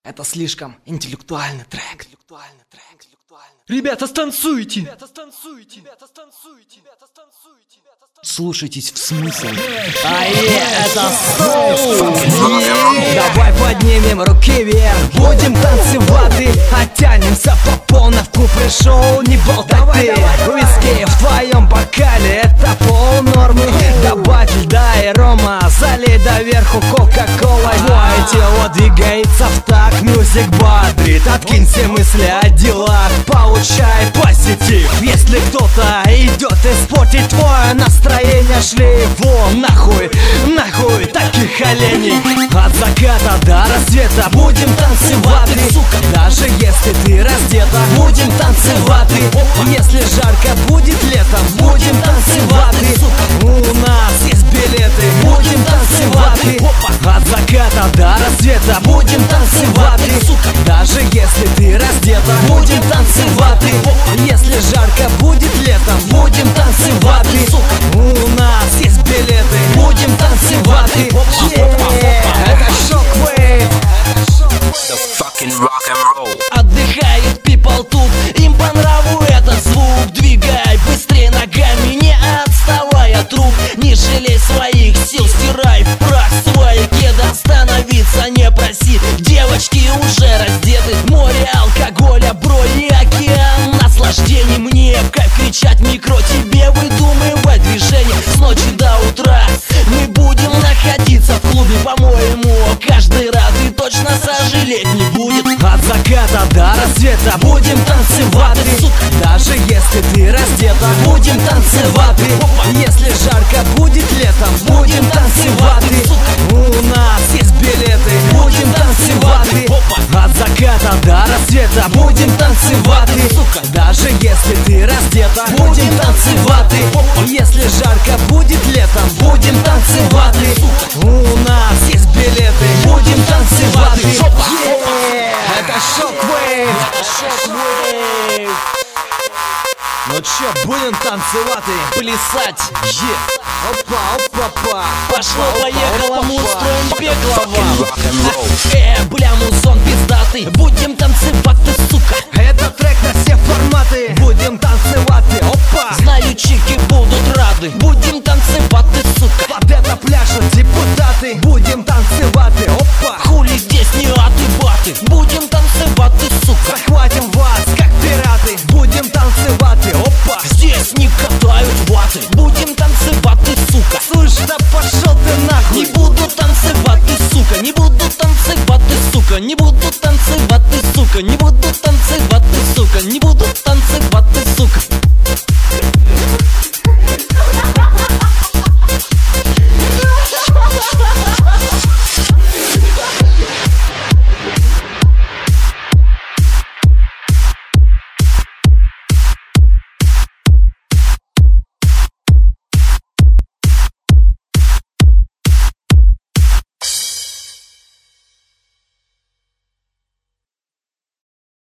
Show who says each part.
Speaker 1: Это слишком интеллектуальный трек.
Speaker 2: Ребята, станцуйте!
Speaker 1: Слушайтесь в смысл. Это соул. Давай поднимем руки вверх, будем танцевать, оттянемся по полновку. Пришел, не болтай ты. Виски в твоем бокале, это пол нормы. Добавь льда и рома, залей доверху кока-колой. Твое тело двигается в такт, мюзик бодрит. Откинь все мысли о делах, получай позитив. Если кто-то идет испортить твое настроение, шли его нахуй, нахуй таких оленей. От заката до рассвета будем танцевать, сука. Даже если ты раздета, будем танцевать. Если жарко будет летом, будем танцевать, сука. У нас есть билеты, будем танцевать. От заката до рассвета будем танцевать, сука. Даже если ты раздета, будем танцевать. Если жарко будет летом, будем танцевать, сука. У нас есть билеты, будем танцевать. Это Shockwave. Отдыхает people тут, им по нраву этот звук. Двигай быстрее ногами, не отставай от рук. Не жалей своих сил, стирай в прах свои кеды. Остановиться не проси, девочки уже раздеты. Море алкоголя, бро и океан наслаждений. Мне в кайф кричать микро, тебе выдумывать движение. С ночи до утра мы будем находиться в клубе. По-моему, каждый раз и точно сожалеть не будет. От заката до рассвета будем танцевать, сука. Даже если ты раздета, будем танцевать. Если жарко будет летом, будем танцевать, сука. У нас есть билеты, будем танцевать. От заката до рассвета будем танцевать, сука. Даже если ты раздета, будем танцевать. Если жарко будет летом, будем танцевать, сука. У нас есть билеты, будем танцевать. Это Shockwave. Ну чё, будем танцевать, плясать, опа. Пошло-поехало, мы устроим пекло. Бля, музон пиздатый, будем танцевать, сука. Это трек на все форматы, будем танцевать, опа. Знаю, чики будут рады, будем танцевать, сука. Под это пляшут депутаты, будем танцевать, опа. Хули здесь не аты-баты, будем танцевать, сука. Захватим вас, как пираты, будем танцевать, опа. Здесь не катают ваты, будем танцевать, сука. Слышь, да пошел ты нахуй. Не буду танцевать, сука. Не буду танцевать, сука. Не буду танцевать, сука. Не буду танцевать, сука. Не буду